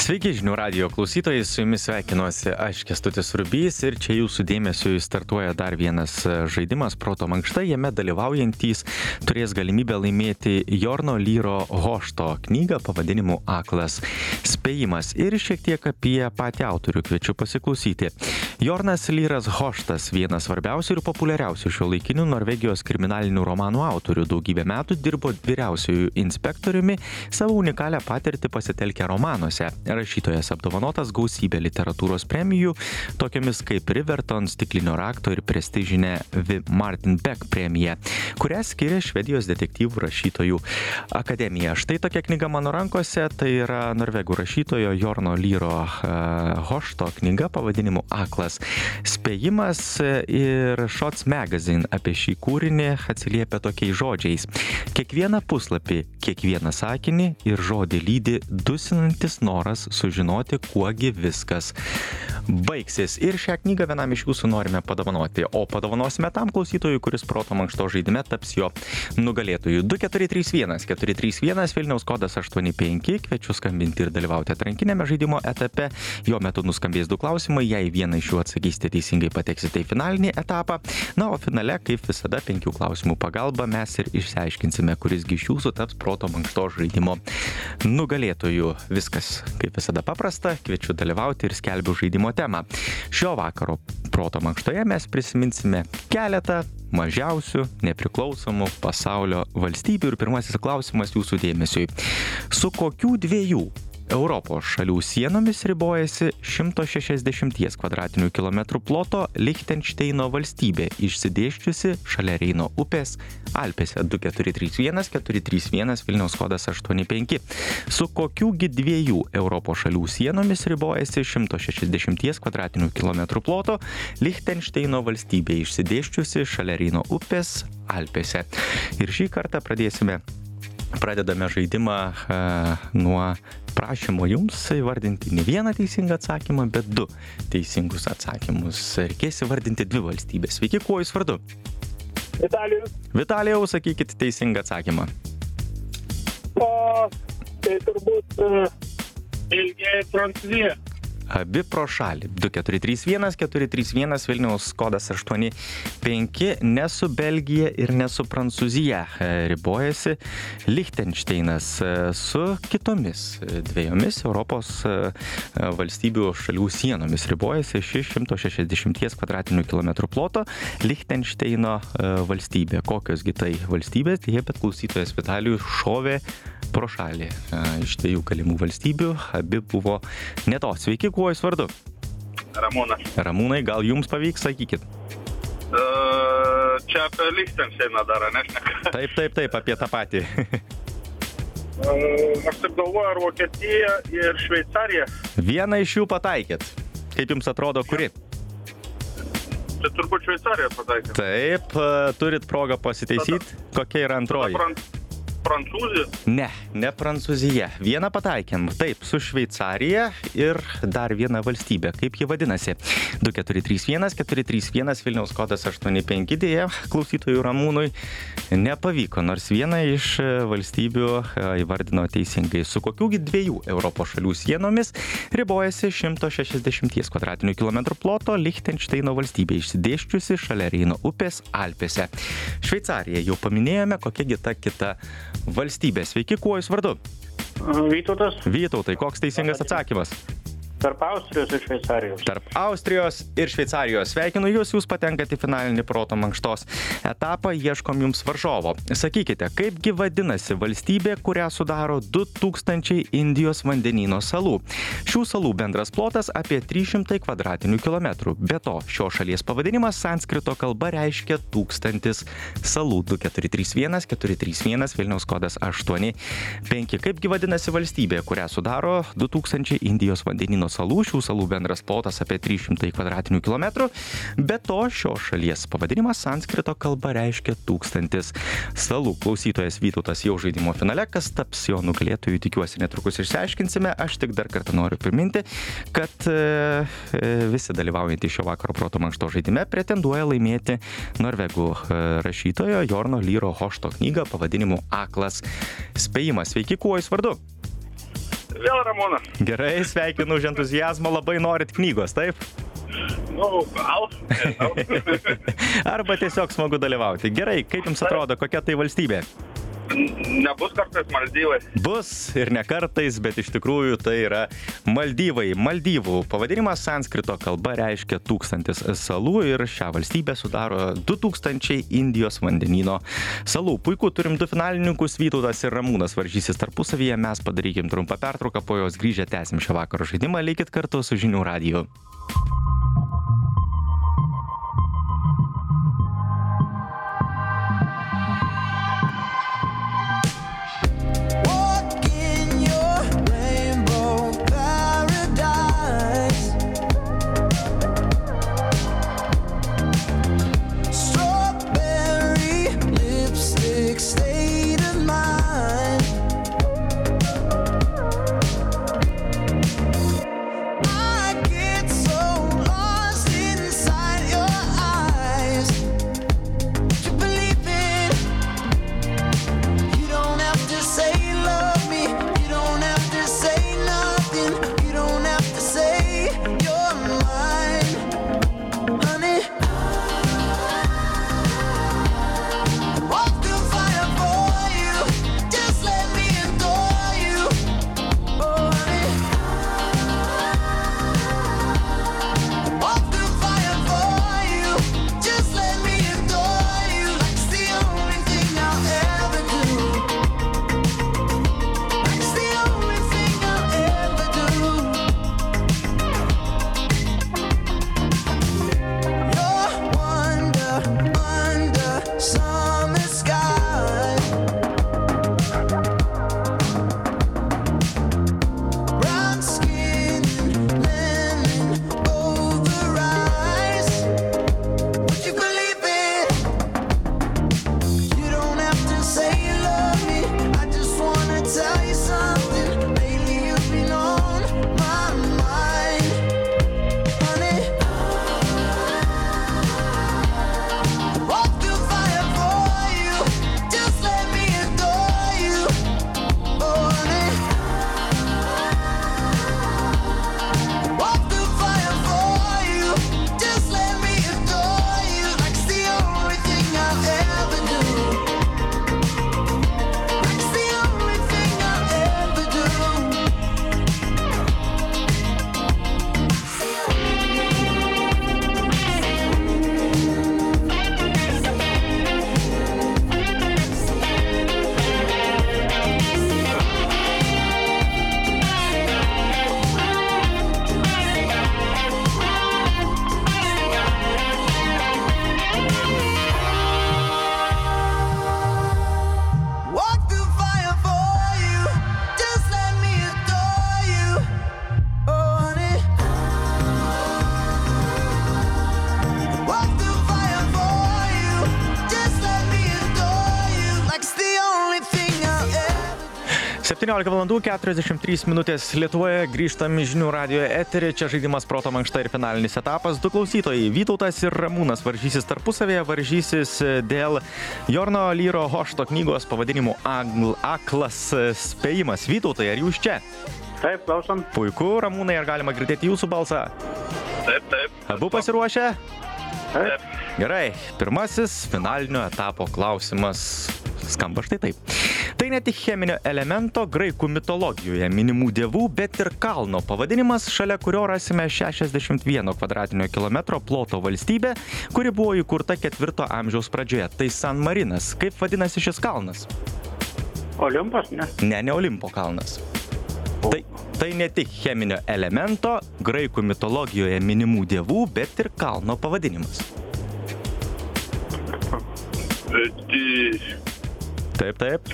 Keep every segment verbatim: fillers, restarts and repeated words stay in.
Sveiki žinių radijo klausytojai, su jumis sveikinuosi aš Kęstutis Rubys ir čia jūsų dėmesio startuoja dar vienas žaidimas Proto mankšta. Jame dalyvaujantys turės galimybę laimėti Jorno Lyro Hošto knygą pavadinimu Aklas spėjimas ir šiek tiek apie patį autorių kviečiu pasiklausyti. Jornas Lyras Hoštas, vienas svarbiausių ir populiariausių šiuolaikinių Norvegijos kriminalinių romanų autorių, daugybę metų dirbo vyriausiųjų inspektoriumi, savo unikalią patirtį pasitelkę romanuose. Rašytojas apdovanotas gausybė literatūros premijų, tokiamis kaip Riverton, Stiklinio rakto ir prestižinė V. Martin Beck premija, kurią skiria Švedijos detektyvų rašytojų akademija. Štai tokia knyga mano rankose, tai yra norvegų rašytojo Jorno Lyro uh, Hošto knyga pavadinimu Aklas spėjimas ir Shots Magazine apie šį kūrinį atsiliepia tokiais žodžiais. Kiekvieną puslapį, kiekvieną sakinį ir žodį lydi dusinantis noras sužinoti, kuogi viskas baigsis. Ir šią knygą vienam iš jūsų norime padovanoti, o padovanosime tam klausytojui, kuris Proto mankšto žaidime taps jo nugalėtojų. du keturi trys vienas keturi trys vienas Vilniaus kodas aštuoni penki, kviečiu skambinti ir dalyvauti atrankinėme žaidimo etape. Jo metu nuskambės du klausimai, jei vieną iš jų atsakysite teisingai, pateksite į finalinį etapą. Na, o finale, kaip visada, penkių klausimų pagalba mes ir išsiaiškinsime, kurisgi iš jūsų taps Proto mankšto žaidimo nugalėtojų. Viskas, kaip visada, paprasta, kviečiu dalyvauti ir skelbiu žaidimo temą. Šio vakaro Proto mankštoje mes prisiminsime keletą mažiausių nepriklausomų pasaulio valstybių. Ir pirmasis klausimas jūsų dėmesiui. Su kokių dviejų Europos šalių sienomis ribojasi šimto šešiasdešimties kvadratinių kilometrų ploto Lichtenšteino valstybė, išsidėsčiusi šalia Reino upės Alpėse? Du keturi trys vienas keturi trys vienas Vilniaus kodas aštuoni penki. Su kokiųgi dviejų Europos šalių sienomis ribojasi šimto šešiasdešimties kvadratinių kilometrų ploto Lichtenšteino valstybė, išsidėsčiusi šalia Reino upės Alpėse? Ir šį kartą pradėsime Pradedame žaidimą e, nuo prašymo jums įvardinti ne vieną teisingą atsakymą, bet du teisingus atsakymus. Reikės įvardinti dvi valstybės. Sveiki, kuo jūs vardu? Vitalijus. Vitalijau, sakykit teisingą atsakymą. O, tai turbūt Belgija ir Prancūzija. Abi pro šalį. Du keturi trys vienas keturi trys vienas Vilniaus kodas aštuoni penki. Ne su Belgija ir ne su Prancūzija ribojasi Lichtenšteinas. Su kitomis dviejomis Europos valstybių šalių sienomis ribojasi ši šimto šešiasdešimties kvadratinių kilometrų ploto Lichtenšteino valstybė. Kokios gi tai valstybės? Jie, bet klausytojas Vitalijus šovė pro šalį iš dviejų galimų valstybių. Abi buvo ne to. Sveiki, kuo jūs vardu? Ramūnas. Ramūnai, gal jums pavyks, sakykit? Uh, čia apie Lichtenšteiną dar, nešneka. Taip, taip, taip, apie tą patį. uh, aš taip galvoju, ar Vokietija ir Šveicarija. Vieną iš jų pataikėt. Kaip jums atrodo, kuri? Čia turbūt Šveicarija pataikė. Taip, turit progą pasitaisyti. Kokia yra antroji? Pran... Prancūzija? Ne, ne Prancūzija. Vieną pataikėm. Taip, su Šveicarija ir dar viena valstybė. Kaip ji vadinasi? Du keturi trys vienas keturi trys vienas Vilniaus kodas aštuoni penki. Dėja, klausytojų Ramūnui nepavyko, nors vieną iš valstybių įvardino teisingai. Su kokiųgi dviejų Europos šalių sienomis ribojasi šimto šešiasdešimties kvadratinių kilometrų ploto Lichtenšteino valstybė, išsidėsčiusi šalia Reino upės Alpėse? Šveicarija jau paminėjome, kokiagi ta kita valstybė. Sveiki, kuo jūs vardu? Vytautas. Vytautai, koks teisingas atsakymas? Tarp Austrijos ir Šveicarijos. Tarp Austrijos ir Šveicarijos. Sveikinu jūs, jūs patenkate į finalinį Proto mankštos etapą, ieškom jums varžovo. Sakykite, kaipgi vadinasi valstybė, kurią sudaro du tūkstančiai Indijos vandenyno salų? Šių salų bendras plotas apie trys šimtai kvadratinių kilometrų. Be to, šio šalies pavadinimas sanskrito kalba reiškia tūkstantis salų. Du keturi trys vienas keturi trys vienas Vilniaus kodas aštuoni penki. Kaipgi vadinasi valstybė, kurią sudaro du tūkstančiai Indijos vandenyno salų? Šių salų bendras plotas apie trys šimtai kvadratinių kilometrų. Be to, šio šalies pavadinimas sanskrito kalba reiškia tūkstantis salų. Klausytojas Vytautas jau žaidimo finale, kas taps jo nugalėtojų, tikiuosi netrukus išsiaiškinsime. Aš tik dar kartą noriu priminti, kad e, visi dalyvaujantys šio vakaro Proto mankšto žaidime pretenduoja laimėti norvegų e, rašytojo Jorno Lyro Hošto knygą pavadinimu Aklas spėjimas. Sveiki, kuo jūs vardu? Vėl Ramūnas. Gerai, sveikinu už entuziazmą, labai norit knygos, taip? Nu, gal. nežinau. Arba tiesiog smagu dalyvauti. Gerai, kaip jums atrodo, kokia tai valstybė? Nebus kartais Maldyvai. Bus ir ne kartais, bet iš tikrųjų tai yra Maldyvai. Maldyvų pavadinimas sanskrito kalba reiškia tūkstantis salų ir šią valstybę sudaro du tūkstančiai Indijos vandenyno salų. Puiku, turim du finalininkus, Vytautas ir Ramūnas varžysis tarpusavyje. Mes padarykim trumpą pertrauką, po jos grįžę tęsim šio vakaro žaidimą. Likit kartu su Žinių radiju. septyniolika valandų keturiasdešimt trys minutės Lietuvoje, grįžtam į Žinių radijo eterį, čia žaidimas proto mankšta ir finalinis etapas. Du klausytojai, Vytautas ir Ramūnas varžysis tarpusavėje, varžysis dėl Jorno Lyro Hošto knygos pavadinimu Aklas spėjimas. Vytautai, ar jūs čia? Taip, klausom. Puiku, Ramūnai, ar galima girdėti jūsų balsą? Taip, taip. Abu pasiruošę? Taip. Gerai, pirmasis finalinio etapo klausimas skamba štai taip. Tai ne tik cheminio elemento graikų mitologijoje minimų dievų, bet ir kalno pavadinimas, šalia kurio rasime šešiasdešimt vieno kvadratinio kilometro ploto valstybę, kuri buvo įkurta ketvirto amžiaus pradžioje. Tai San Marinas. Kaip vadinasi šis kalnas? Olimpas, ne? Ne, ne Olimpo kalnas. Tai, tai ne tik cheminio elemento, graikų mitologijoje minimų dievų, bet ir kalno pavadinimas. Taip, taip.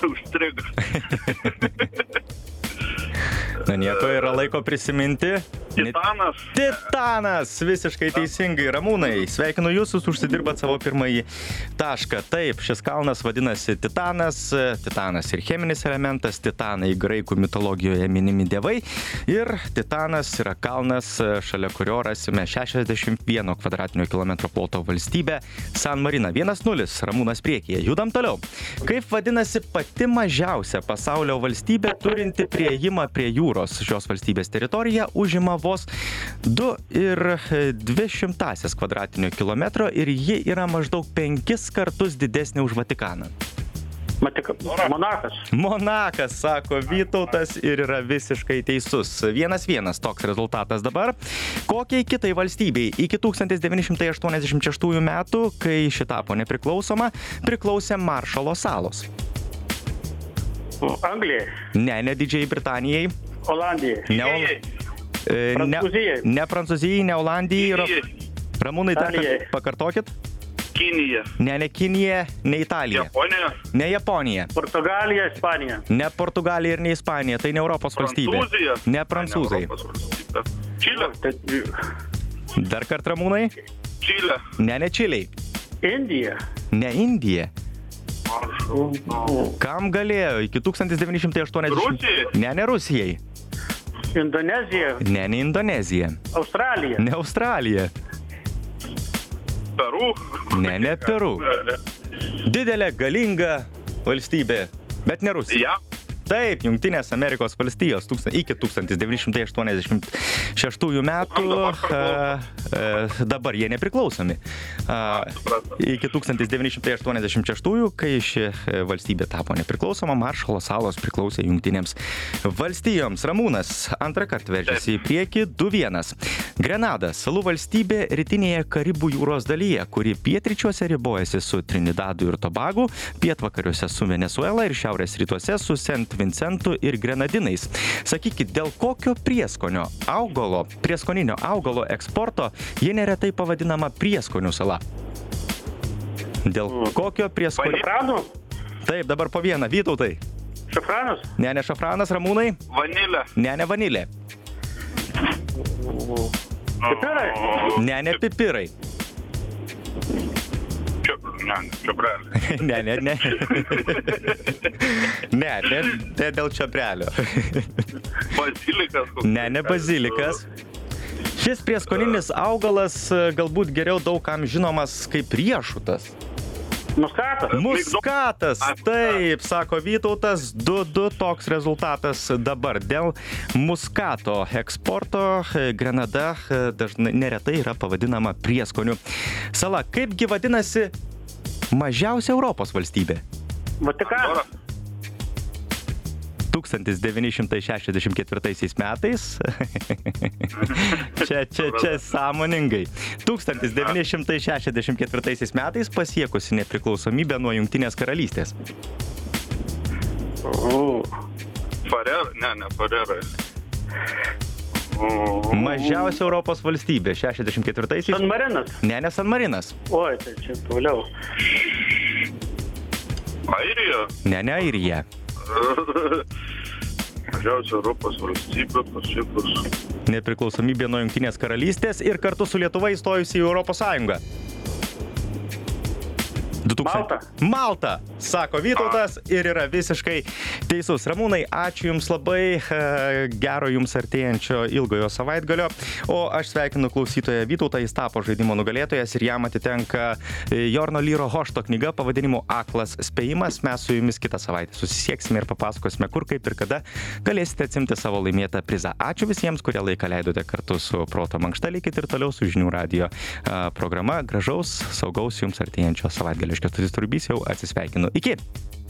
Užstrigo. Na nieko, yra laiko prisiminti. Titanas. Titanas, visiškai teisingai. Ramūnai, sveikinu jūs, jūs užsidirbat savo pirmąjį tašką. Taip, šis kalnas vadinasi Titanas. Titanas ir cheminis elementas, titanai graikų mitologijoje minimi dievai. Ir Titanas yra kalnas, šalia kurio rasime šešiasdešimt vieno kvadratinio kilometro ploto valstybę San Marina. vienas nulis, Ramūnas priekyje. Judam toliau. Kaip vadinasi pati mažiausia pasaulio valstybė turinti prieėjimą prie jūros? Šios valstybės teritorija užima vos du ir dvi šimtasias kvadratinio kilometro ir ji yra maždaug penkis kartus didesnė už Vatikaną. Matika, Monakas. Monakas, sako Vytautas ir yra visiškai teisus. Vienas vienas toks rezultatas dabar. Kokiai kitai valstybei iki tūkstantis devyni šimtai aštuoniasdešimt šeštųjų metų, kai ši tapo nepriklausoma, priklausė Maršalo salos? Anglijai. Ne, ne Didžiajai Britanijai. Olandijai. Ne, Ol... e, Prancūzijai. Ne, ne Prancūzijai, ne Olandijai. Kinijai. Ramūnai, dar Italijai. kartą pakartokit. Kinija. Ne, ne Kinija, ne Italija. Japonija. Ne Japonija. Portugalija, Ispanija. Ne Portugalija ir ne Ispanija. Tai ne Europos valstybė. Prancūzija. Ne prancūzai. Ne Europos valstybė. Čilė. Tai- Dar kartą, Ramūnai. Čilė. Ne, ne Čiliai. Indija. Ne Indija. Maršal. Kam galėjo iki tūkstantis devyni šimtai aštuoniasdešimt? Rusijai. Ne, ne Rusijai. Indonezija. Ne, ne Indonezija. Australija. Ne Australija. Peru. Ne, ne Peru. Didelė, galinga valstybė, bet ne Rusija. Ja. Taip, Jungtinės Amerikos valstijos tūkstan, iki tūkstantis devyni šimtai aštuoniasdešimt šeštųjų metų, a, a, dabar jie nepriklausomi. A, iki tūkstantis devyni šimtai aštuoniasdešimt šeštųjų, kai ši valstybė tapo nepriklausoma, Maršalo salos priklausė Jungtinėms valstijoms. Ramūnas antrą kartą veržiasi į priekį du vienas. Grenada, salų valstybė rytinėje Karibų jūros dalyje, kuri pietryčiuose ribojasi su Trinidadu ir Tobagu, pietvakariuose su Venesuela ir šiaurės rytuose su Sent Vincentu ir Grenadinais. Sakykit, dėl kokio prieskonio augalo, prieskoninio augalo eksporto ji neretai pavadinama prieskonių sala? Dėl kokio prieskonio? Šafranų. Taip, dabar po vieną. Vytautai. Šafranas. Ne, ne šafranas, Ramūnai. Vanilė. Ne, ne vanilė. Pipirai. Ne, ne pipirai. Čia, ne, čiobrelė. Ne, ne, ne. Ne, ne, ne dėl čiobrelio. Bazilikas. koks. Ne, ne bazilikas. Šis prieskoninis augalas galbūt geriau daugam žinomas kaip riešutas. Muskatas. Muskatas, taip, sako Vytautas, du du toks rezultatas dabar. Dėl muskato eksporto Grenada dažnai neretai yra pavadinama prieskonių sala. Kaipgi vadinasi mažiausia Europos valstybė? Vatikanas. tūkstantis devyni šimtai šešiasdešimt ketvirtaisiais metais. čia, čia, čia sąmoningai. tūkstantis devyni šimtai šešiasdešimt ketvirtaisiais metais pasiekusi nepriklausomybę nuo Jungtinės karalystės. Farera, ne, ne Farera. Mažiausia Europos valstybė šešiasdešimt ketvirtaisiais. San Marinas. Ne, ne San Marinas. Oi, tai čia toliau. Airija. Ne, ne Airija. Mažiausia Europos valstybė pasiekus. Nepriklausomybė nuo Jungtinės karalystės ir kartu su Lietuva įstojusi į Europos Sąjungą. Malta. Malta, sako Vytautas ir yra visiškai teisus. Ramūnai, ačiū Jums labai, gero Jums artėjančio ilgojo savaitgalio, o aš sveikinu klausytoją Vytautą, jis tapo žaidimo nugalėtojas ir jam atitenka Jorno Lyro Hošto knyga pavadinimu Aklas spėjimas. Mes su Jumis kitą savaitę susisieksime ir papasakosime, kur, kaip ir kada galėsite atsimti savo laimėtą prizą. Ačiū visiems, kurie laiką leidote kartu su Proto mankšta, likit ir toliau su Žinių radijo programa. Gražaus, saugaus Jums artėjančio savaitgalio. Kęstutis Turbys jau atsisveikinu. Iki!